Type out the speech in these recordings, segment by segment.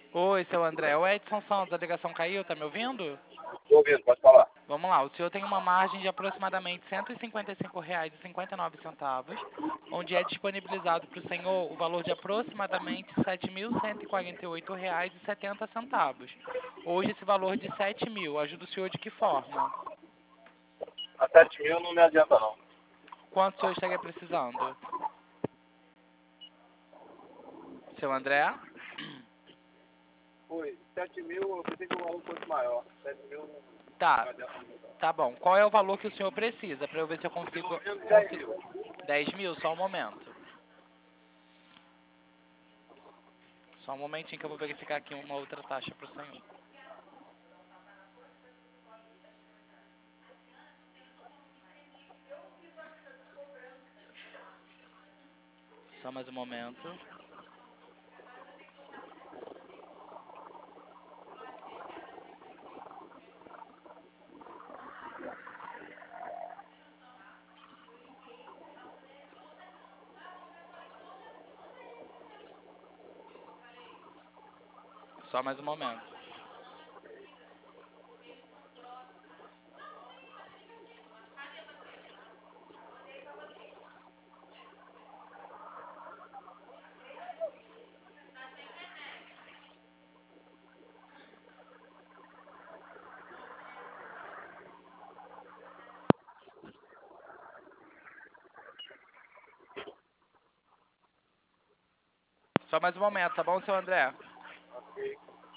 Oi, seu André. O Edson Santos, a ligação caiu, tá me ouvindo? Estou ouvindo, pode falar. Vamos lá, o senhor tem uma margem de aproximadamente R$ 155,59, onde é disponibilizado para o senhor o valor de aproximadamente R$ 7.148,70. Hoje esse valor de 7 mil ajuda o senhor de que forma? A 7.000 não me adianta, não. Quanto o senhor estaria precisando? Seu André? Foi, 7.000 eu pensei que o valor fosse maior. 7.000 não Tá, me adianta muito, não. tá bom. Qual é o valor que o senhor precisa? Para eu ver se eu Pelo consigo... menos 10 consigo... mil. 10 mil? Só um momento. Só um momentinho que eu vou verificar aqui uma outra taxa para o senhor. Só mais um momento. Só mais um momento. Só mais um momento, tá bom, seu André? Ok.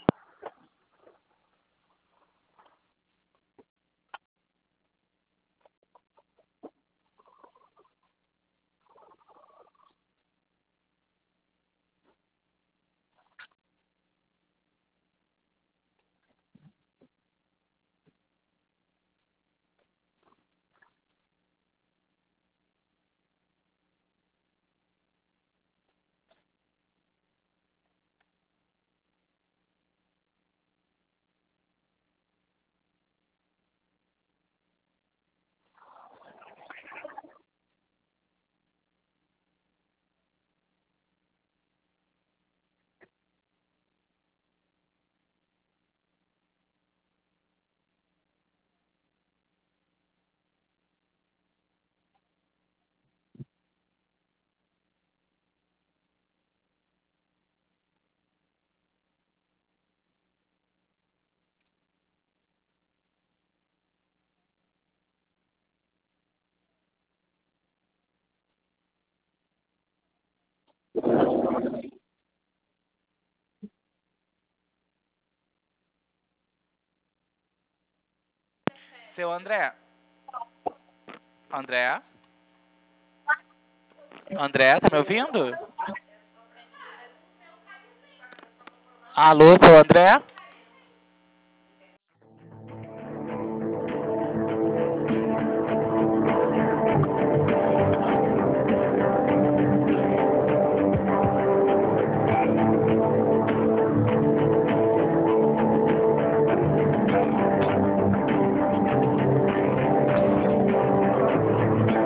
Seu André? André? André, tá me ouvindo? Alô, seu André?